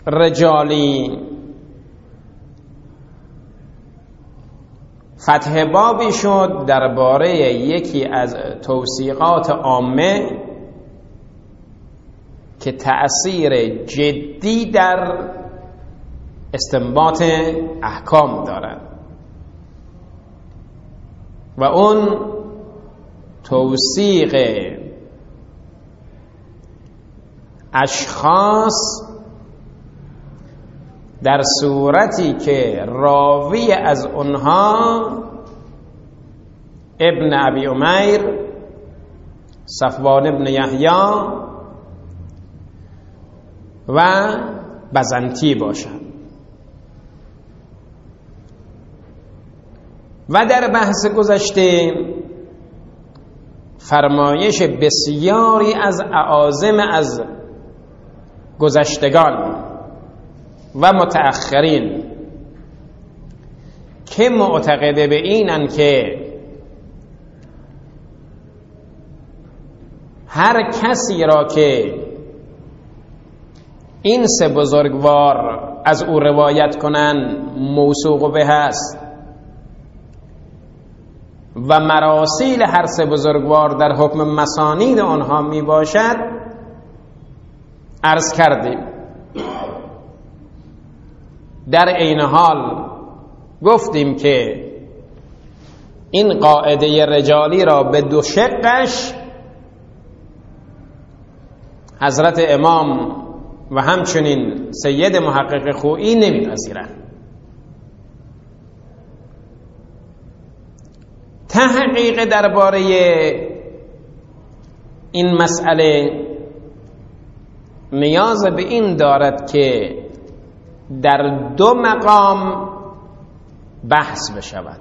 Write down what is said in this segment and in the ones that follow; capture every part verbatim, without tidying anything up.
رجالی فتح بابی شد درباره یکی از توثیقات عامه که تأثیر جدی در استنباط احکام دارد و اون توثیق اشخاص در صورتی که راوی از اونها ابن ابی امیر، صفوان ابن یحیی و بزنتی باشد. و در بحث گذشته فرمایش بسیاری از اعاظم از گذشتگان و متأخرین که معتقده به اینن که هر کسی را که این سه بزرگوار از او روایت کنن موثوق به هست و مراسیل هر سه بزرگوار در حکم مسانید آنها می باشد. عرض کردیم در این حال گفتیم که این قاعده رجالی را به دو شقش حضرت امام و همچنین سید محقق خویی نمی‌پذیرند. تحقیق درباره این مسئله نیاز به این دارد که در دو مقام بحث بشود.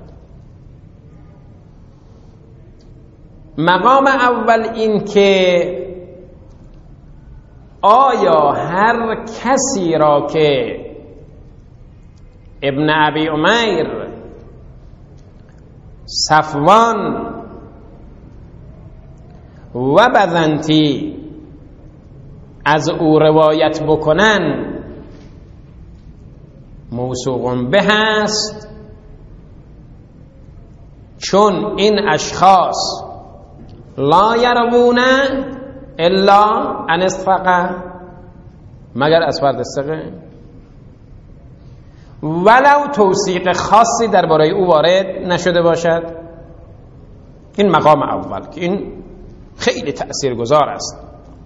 مقام اول این که آیا هر کسی را که ابن ابی امیر، صفوان و بزنتی از او روایت بکنن موثوق به هست، چون این اشخاص لا یروون الا عن الثقه، مگر از فرد ثقه، ولو توثیق خاصی درباره او وارد نشده باشد. این مقام اول که این خیلی تأثیرگذار است.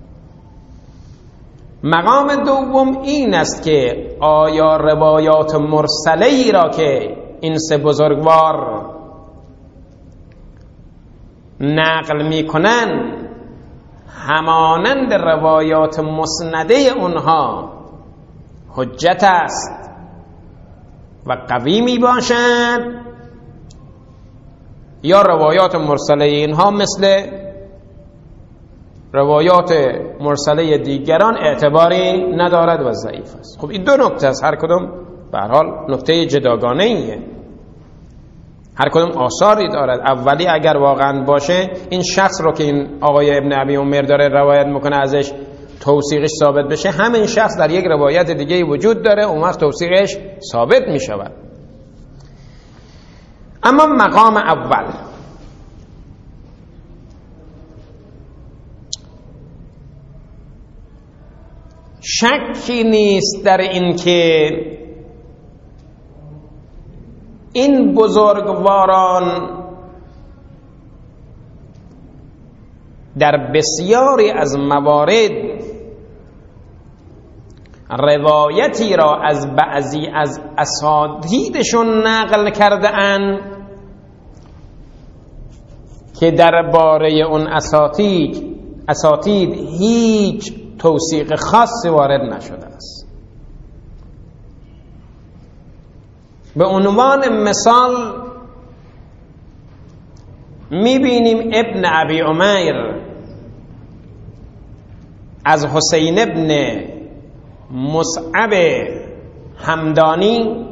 مقام دوم این است که آیا روایات مرسله ای را که این سه بزرگوار نقل می کنن همانند روایات مسنده اونها حجت است و قوی می باشد، یا روایات مرسله اینها مثل روایات مرسله دیگران اعتباری ندارد و ضعیف است. خب این دو نکته است، هر کدام به هر حال نکته جداگانه ایه، هر کدام آثاری دارد. اولی اگر واقعا باشه این شخص رو که این آقای ابن ابی امیر داره روایت میکنه ازش توثیقش ثابت بشه، همین شخص در یک روایت دیگه وجود داره، اون وقت توثیقش ثابت میشود. اما مقام اول شکی نیست در این که این بزرگواران در بسیاری از موارد روایتی را از بعضی از اساتیدشون نقل کرده اند که درباره اون اساتید اساتید هیچ توثیق خاصی وارد نشده است. به عنوان مثال میبینیم ابن ابی امیر از حسین ابن مصعب همدانی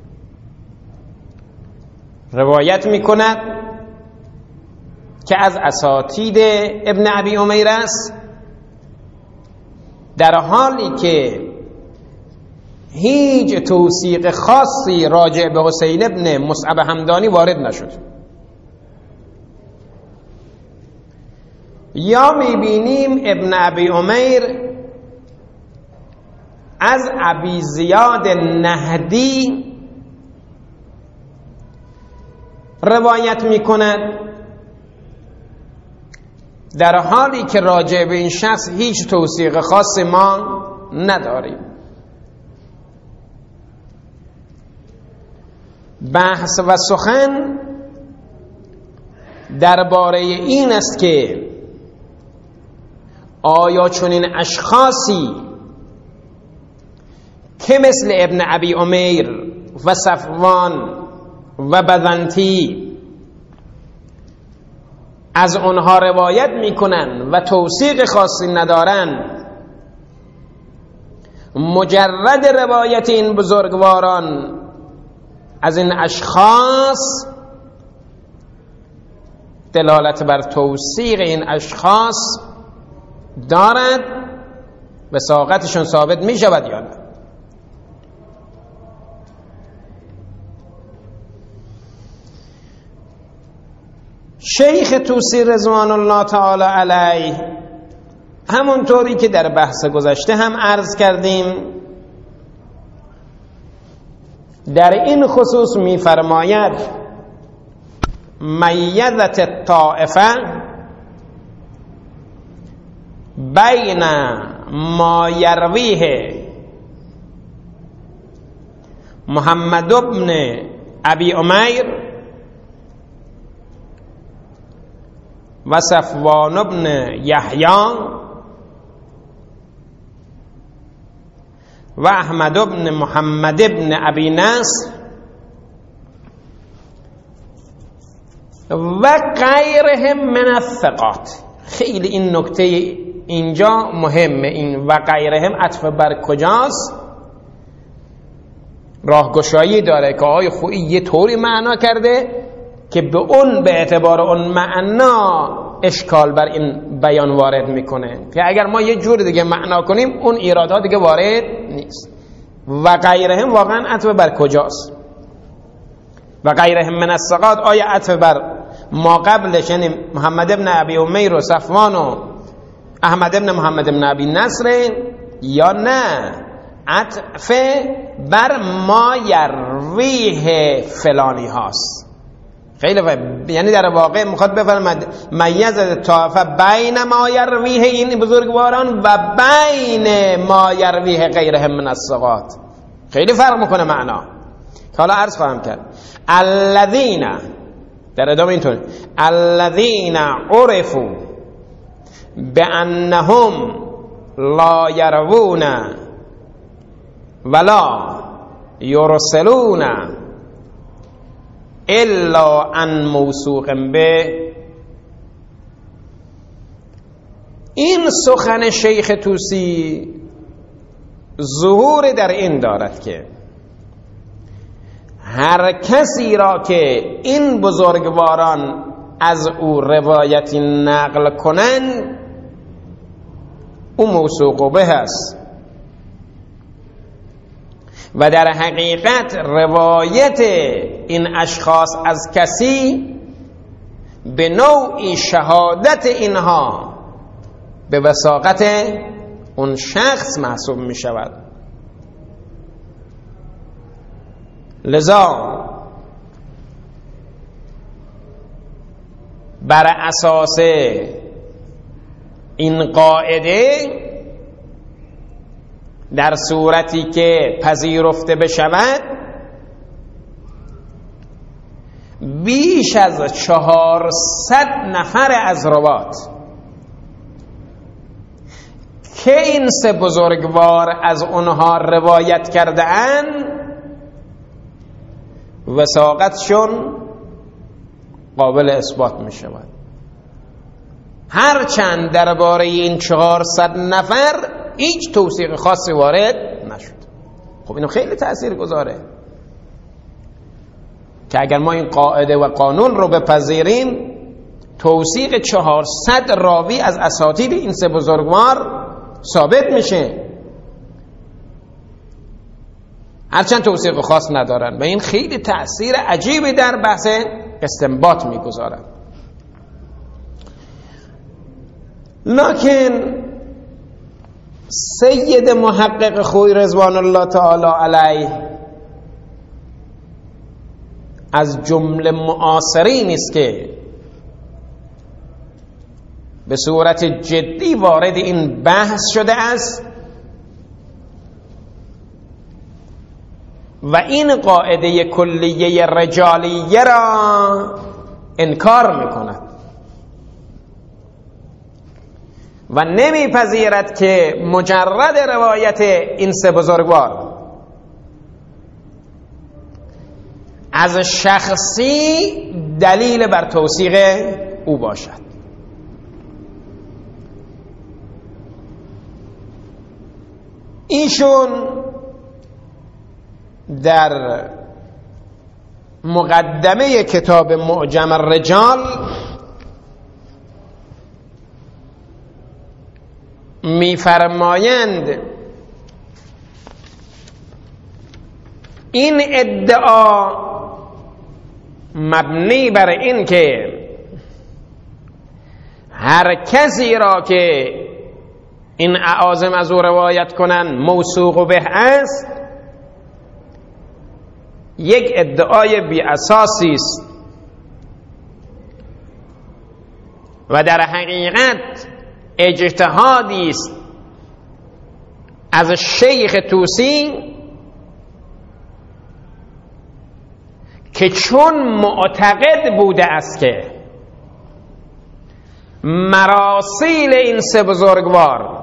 روایت میکند که از اساتید ابن ابی امیر است، در حالی که هیچ توثیق خاصی راجع به حسین ابن مصعب همدانی وارد نشد. یا میبینیم ابن ابی عمیر از ابی زیاد نهدی روایت میکند در حالی که راجع به این شخص هیچ توثیق خاص ما نداریم. بحث و سخن درباره این است که آیا چنین اشخاصی که مثل ابن ابی عمیر و صفوان و بذنتی از اونها روایت میکنن و توثیق خاصی ندارن، مجرد روایت این بزرگواران از این اشخاص دلالت بر توثیق این اشخاص دارد، وثاقتشون ثابت می شود یا نه؟ شیخ طوسی رضوان الله تعالی علیه همونطوری که در بحث گذشته هم عرض کردیم در این خصوص می فرماید میزت الطائفه بین ما یرویه محمد بن ابی عمیر و صفوان بن یحیی و احمد بن محمد بن ابی نصر و غیرهم من الثقات. خیلی این نکته اینجا مهمه، این و غیرهم عطف بر کجاست؟ راهگشایی داره که آقای خویی یه طوری معنا کرده که به اون به اعتبار اون معنا اشکال بر این بیان وارد میکنه که اگر ما یه جور دیگه معنا کنیم اون ایرادها دیگه وارد نیست. و غیرهم واقعا عطف بر کجاست؟ و غیرهم من الثقات آیا عطف بر ما قبلش یعنی محمد ابن ابی عمیر و صفوان و احمد ابن محمد ابن ابی نصر، یا نه عطف بر ما یرویه فلانی هاست؟ خیلی فهم. یعنی در واقع میخواد بفرماید میزت طائفه بین ما یرویه این بزرگواران و بین ما یرویه غیرهم من الثقات. خیلی فرق میکنه معنا که حالا عرض خواهم کرد. الذین در ادامه اینطور الذین عرفوا بانهم لا یروون ولا یرسلون الا عن موثوق به. این سخن شیخ طوسی ظهور در این دارد که هر کسی را که این بزرگواران از او روایتی نقل کنند او موثوق به است و در حقیقت روایت این اشخاص از کسی به نوعی شهادت اینها به وثاقت اون شخص محسوب می شود. لذا بر اساس این قاعده در صورتی که پذیرفته بشود بیش از چهارصد نفر از روات که این سه بزرگوار از اونها روایت کرده اند وثاقتشون قابل اثبات می شود، هرچند درباره این چهارصد نفر هیچ توثیق خاصی وارد نشد. خب اینو خیلی تأثیر گذاره که اگر ما این قاعده و قانون رو بپذیریم توثیق چهارصد راوی از اساطیر این سه بزرگوار ثابت میشه هرچند توثیق خاص ندارن و این خیلی تأثیر عجیبی در بحث استنباط میگذارن. لکن سید محقق خوی رضوان الله تعالی علیه از جمله معاصرین است که به صورت جدی وارد این بحث شده است و این قاعده کلیه رجالیه را انکار میکند و نمیپذیرد که مجرد روایت این سه بزرگوار از شخصی دلیل بر توثیق او باشد. ایشون در مقدمه کتاب معجم الرجال میفرمایند این ادعا مبنی بر این که هر کسی را که این اعاظم از او روایت کنن موثوق به است یک ادعای بی اساسی است و در حقیقت اجتهادی است از شیخ طوسی که چون معتقد بوده است که مراسیل این سه بزرگوار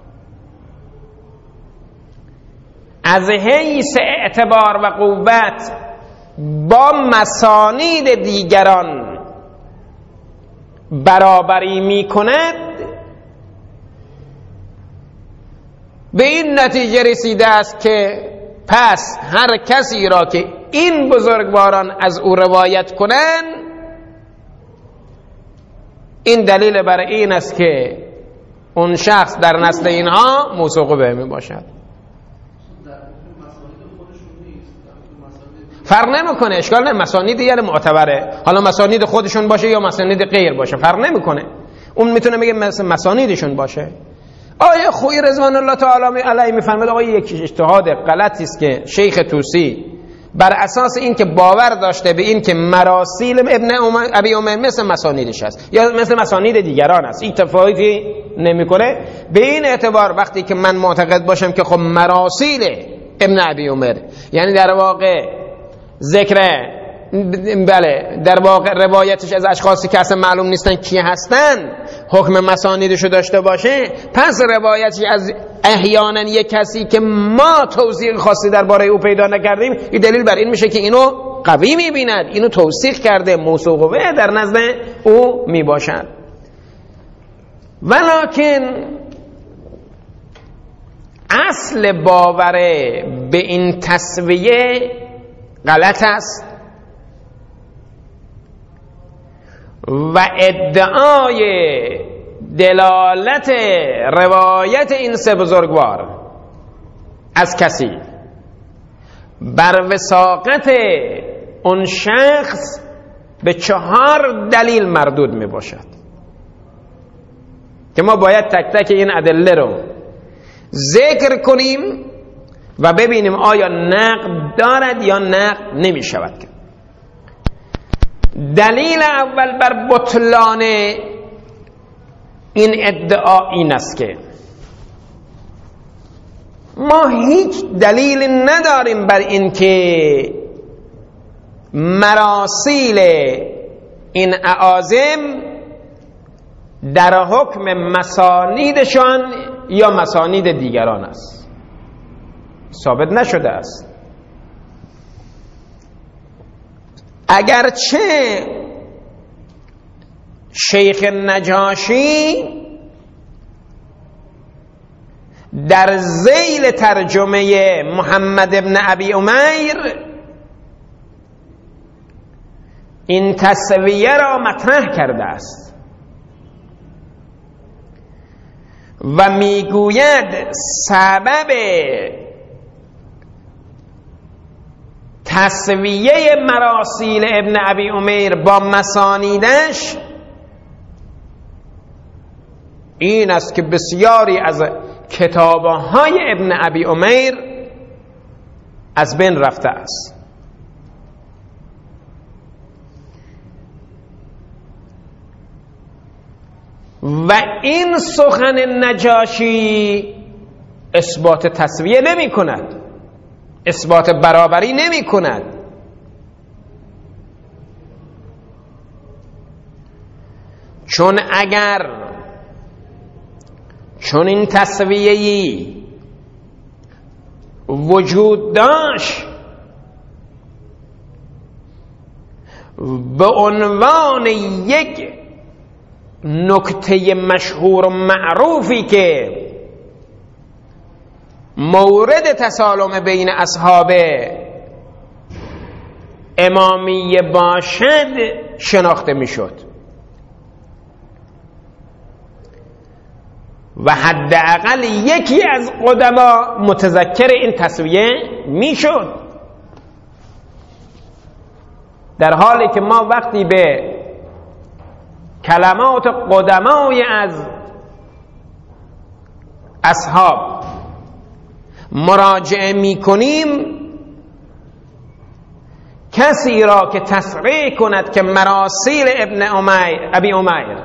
از حیث اعتبار و قوت با مسانید دیگران برابری می کند، به این نتیجه رسیده است که پس هر کسی را که این بزرگواران از او روایت کنند این دلیل بر این است که اون شخص در نسل اینها موثوق به می باشد. فرق نمیکنه، اشکال نه، مسانید یعنی معتبره، حالا مسانید خودشون باشه یا مسانید غیر باشه فرق نمیکنه، اون میتونه بگه مثل مسانیدشون باشه. آیه خوی رضوان الله تعالی علیه میفرماید آقا یک اجتهاد غلطی است که شیخ طوسی بر اساس این که باور داشته به این که مراسیل ابن ابی امیر مثل مسانیدش است یا مثل مسانید دیگران است، این تفاوتی نمیکنه، به این اعتبار وقتی که من معتقد باشم که خب مراسیل ابن ابی امیر یعنی در واقع ذکر بله در واقع روایتش از اشخاصی که اصلا معلوم نیستن کی هستن حکم مسانیدشو داشته باشه، پس روایتی از احیانا یک کسی که ما توثیق خاصی درباره او پیدا نکردیم این دلیل بر این میشه که اینو قوی میبیند، اینو توثیق کرده، موثوق به در نزد او میباشد. ولکن اصل باور به این تسویه غلط است و ادعای دلالت روایت این سه بزرگوار از کسی بر وثاقت اون شخص به چهار دلیل مردود می باشد که ما باید تک تک این ادله رو ذکر کنیم و ببینیم آیا نقد دارد یا نقد نمی شود. دلیل اول بر بطلان این ادعا این است که ما هیچ دلیل نداریم بر این که مراسیل این اعاظم در حکم مسانیدشان یا مسانید دیگران است، ثابت نشده است. اگرچه شیخ نجاشی در ذیل ترجمه محمد ابن ابی امیر این تسویه را مطرح کرده است و میگوید سبب تسویه مراسیل ابن ابی امیر با مسانیدش این است که بسیاری از کتابهای ابن ابی امیر از بین رفته است. و این سخن نجاشی اثبات تسویه نمی کند، اثبات برابری نمی کند. چون اگر چون این تسویه‌ای وجود داشت به عنوان یک نکته مشهور و معروفی که مورد تسالم بین اصحاب امامیه باشد شناخته میشد و حداقل یکی از قدما متذکر این تسویه میشد، در حالی که ما وقتی به کلمات قدمای از اصحاب مراجعه می کنیم کسی را که تصریح کند که مراسیل ابن امیر ابی امیر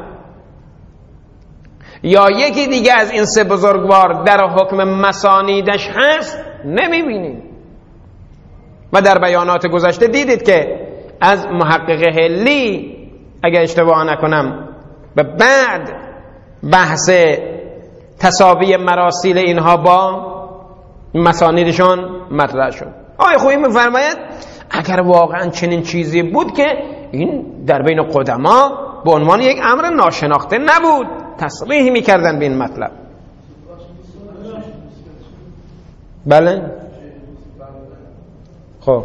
یا یکی دیگه از این سه بزرگوار در حکم مسانیدش هست نمی بینیم. و در بیانات گذشته دیدید که از محقق هلی اگر اشتباه نکنم به بعد بحث تساوی مراسیل اینها با مسانیدشان مطرح شد. آیه خویی میفرماید اگر واقعا چنین چیزی بود که این در بین قدما به عنوان یک امر ناشناخته نبود، تصریح میکردن به این مطلب. بله خب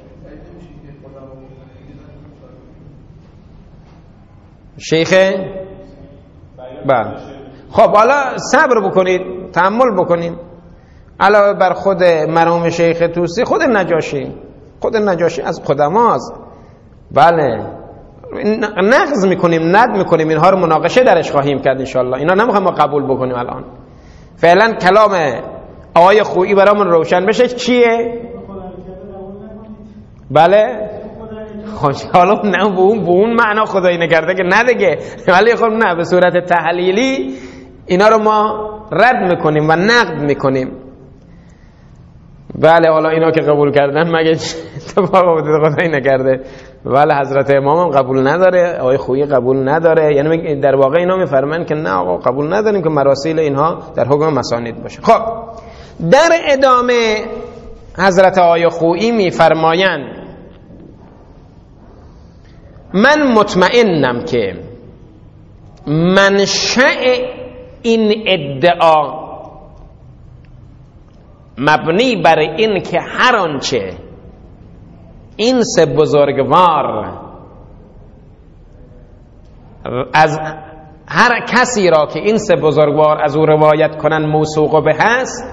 شیخ بله خب حالا صبر بکنید، تحمل بکنید. علاوه بر خود مرحوم شیخ طوسی، خود نجاشی خود نجاشی از قدماست. بله نقض میکنیم، ند میکنیم، اینها رو مناقشه درش خواهیم کرد انشاءالله. اینا نمیخوایم ما قبول بکنیم الان. فعلا کلام آقای خویی برامون روشن بشه چیه؟ بله حالا نه به اون به اون معنا خدایی نکرده که نه دیگه، ولی خب نه به صورت تحلیلی اینا رو ما رد میکنیم و نقد میکنیم. بله حالا اینا که قبول کردن مگه اتفاق افتاده خدایی نکرده. بله حضرت امام هم قبول نداره، آقای خویی قبول نداره، یعنی در واقع اینا میفرمایند که نه آقا قبول نداریم که مراسیل اینها در حکم مسانید باشه. خب در ادامه حضرت آقای خویی میفرمایند من مطمئنم که منشأ این ادعا مبنی بر این که هر آنچه این سه بزرگوار از هر کسی را که این سه بزرگوار از او روایت کنن موثوق به هست،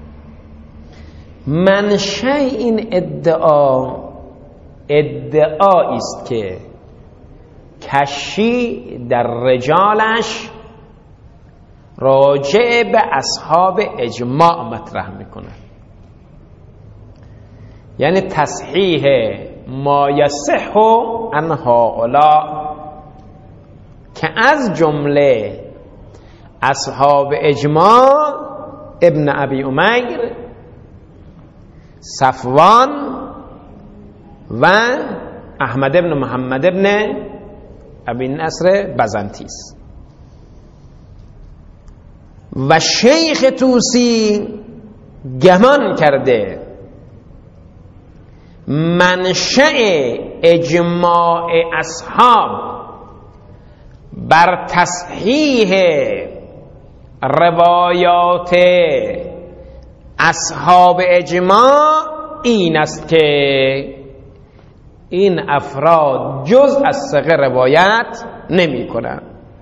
منشأ این ادعا ادعایی است که کشی در رجالش راجع به اصحاب اجماع مطرح میکنه، یعنی تصحیح ما یصح عن هؤلاء که از جمله اصحاب اجماع ابن ابی امیر، صفوان و احمد بن محمد بن ابی نصر بزنطیس. و شیخ طوسی گمان کرده منشأ اجماع اصحاب بر تصحیح روایات اصحاب اجماع این است که این افراد جز از ثقه روایت نمی کنند.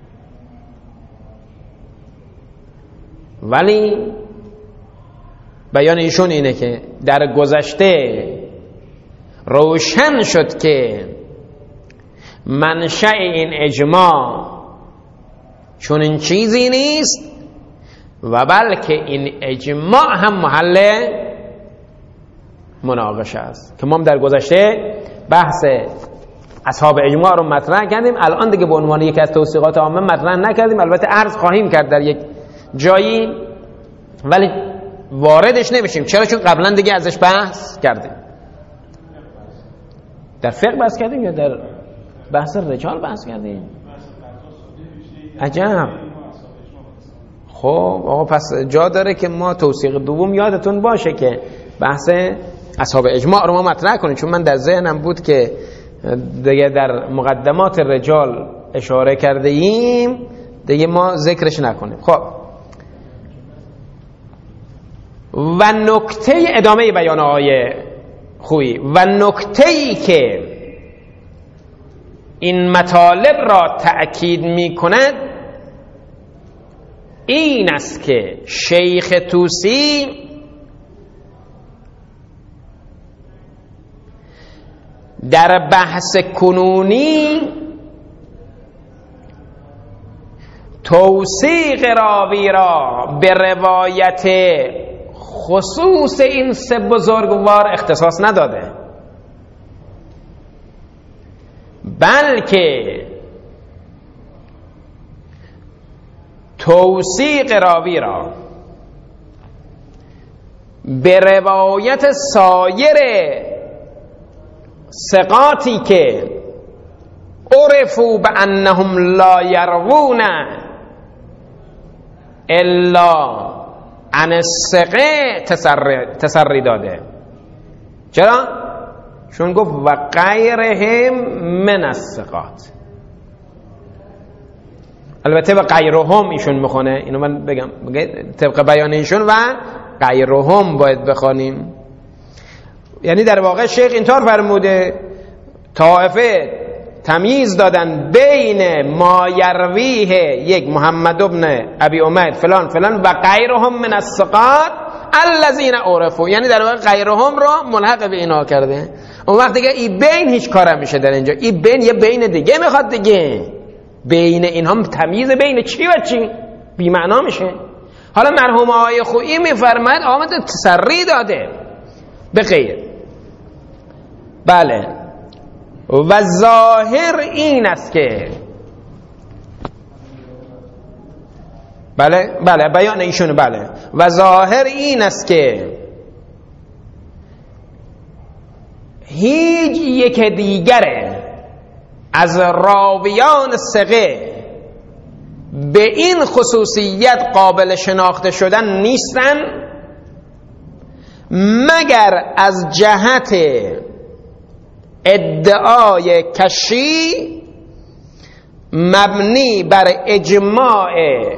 ولی بیان ایشون اینه که در گذشته روشن شد که منشأ این اجماع چون این چیزی نیست و بلکه این اجماع هم محل مناقشه است که ما در گذشته بحث اصحاب اجماع رو مطرح کردیم. الان دیگه به عنوان یکی از توصیقات عامه مطرح نکردیم، البته عرض خواهیم کرد در یک جایی، ولی واردش نمیشیم. چرا؟ چون قبلا دیگه ازش بحث کردیم. در فقه بحث کردیم یا در بحث رجال بحث کردیم؟ عجب. خب آقا پس جا داره که ما توصیق دوم یادتون باشه که بحث اصحاب اجماع رو ما مطرح کنیم، چون من در ذهنم بود که دیگه در مقدمات رجال اشاره کرده ایم دیگه ما ذکرش نکنیم. خب و نکته ادامه بیان آیه خویی و نکته‌ای که این مطالب را تأکید می کند این است که شیخ طوسی در بحث کنونی توثیق راوی را به روایت خصوص این سه بزرگوار اختصاص نداده، بلکه توثیق راوی را به روایت سایر ثقاتی که عرفوا بانهم لا یروون الا عن الثقه تسری داده. چرا؟ چون گفت و غیرهم من الثقات. البته و غیرهم ایشون میخونه، اینو من بگم طبق بیان ایشون و غیرهم باید بخوانیم. یعنی در واقع شیخ اینطور فرموده طائفه تمییز دادن بین ما یرویه یک محمد ابن ابی امید فلان فلان و غیرهم من الثقات الذین عرفوا، یعنی در واقع غیرهم را ملحق به اینا کرده. اون وقت دیگه این بین هیچ کار میشه در اینجا، این بین یه بین دیگه میخواد دیگه، بین این هم تمییز بین چی و چی بی معنا میشه. حالا مرحوم آقای خویی میفرماید آمد تسری داده به غیر. بله و ظاهر این است که بله بله بیان ایشون بله و ظاهر این است که هیچ یک دیگره از راویان ثقه به این خصوصیت قابل شناخته شدن نیستن مگر از جهت ادعای کشی مبنی بر اجماع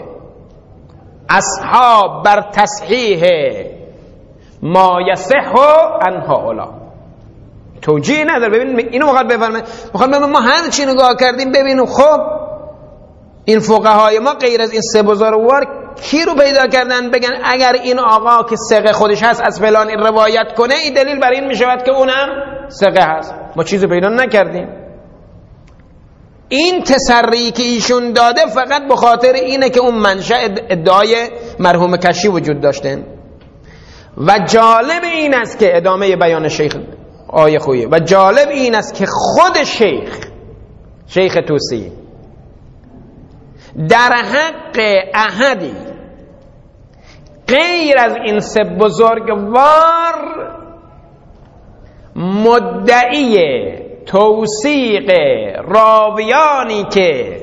اصحاب بر تصحیح ما یصح عن هؤلاء. توجیه نداره. ببین اینو میخواد بفرمه، میخواد بگه ما هر چی نگاه کردیم ببینیم خب این فقهای ما غیر از این سه بزرگوار کی رو پیدا کردن بگن اگر این آقا که ثقه خودش هست از فلان این روایت کنه این دلیل بر این میشود که اونم ثقه هست. ما چیزی پیدا نکردیم. این تسری که ایشون داده فقط به خاطر اینه که اون منشأ ادعای مرحوم کشی وجود داشته. و جالب این است که ادامه بیان شیخ آیه خویه و جالب این است که خود شیخ شیخ طوسی در حق احدی غیر از این سه بزرگوار مدعی توثیق راویانی که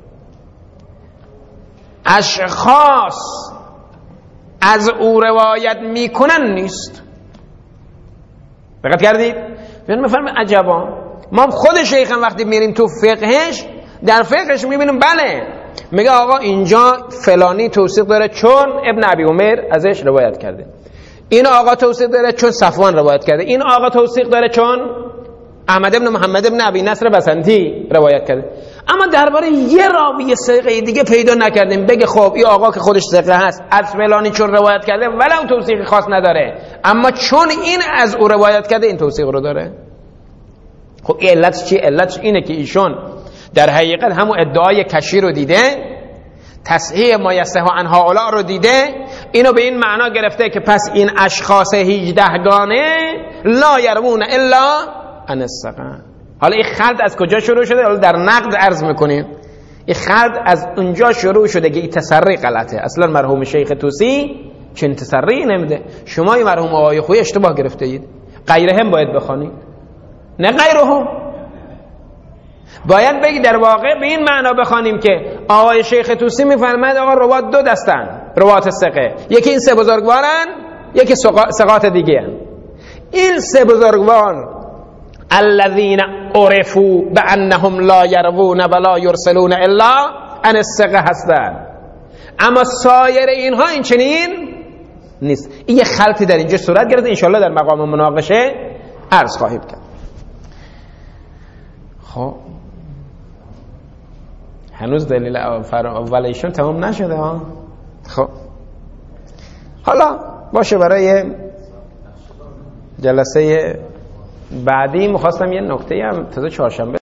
اشخاص از او روایت میکنن نیست. دقت کردید؟ من میفهمم عجبا ما خود شیخ هم وقتی میریم تو فقهش در فقهش میبینیم بله میگه آقا اینجا فلانی توثیق داره چون ابن ابی عمر ازش روایت کرده، این آقا توثیق داره چون صفوان روایت کرده، این آقا توثیق داره چون احمد ابن محمد ابن ابی نصر بسنتی روایت کرده. اما درباره یه راوی ثقه دیگه پیدا نکردیم بگه خب این آقا که خودش ثقه هست از فلانی چون روایت کرده ولو توثیق خاص نداره اما چون این از او روایت کرده این توثیق رو داره. خب این علتش چیه؟ علتش اینه که ایشون در حقیقت همون ادعای کشی رو دیده، تصحیح ما یصح عن هؤلاء رو دیده، اینو به این معنا گرفته که پس این اشخاص هجده گانه لا یروون الا عن السقم. حالا این خلط از کجا شروع شده؟ حالا در نقد عرض میکنیم این خلط از اونجا شروع شده که این تسری غلطه. اصلا مرحوم شیخ طوسی چنین تسری نمیده. شما این مرحوم آقای خویی اشتباه گرفته اید، غیرهم باید بخوانید نه غیرهم. باید بگی در واقع به این معنا بخوانیم که آقای شیخ طوسی میفرماید آقا روات دو دستن، روات ثقه، یکی این سه بزرگوارن، یکی ثقات دیگه هن. این سه بزرگوار الذين عرفوا بانهم لا يروون ولا يرسلون الا عن الثقه هستن، اما سایر اینها این چنین نیست. این یه خلطی در اینجا صورت گرفته، انشالله در مقام مناقشه عرض خواهیم کرد. خب هنوز دلیل اول ایشون تمام نشده ها. خب حالا باشه، برای جلسه بعدی میخواستم یه نکته هم تازه چهارشنبه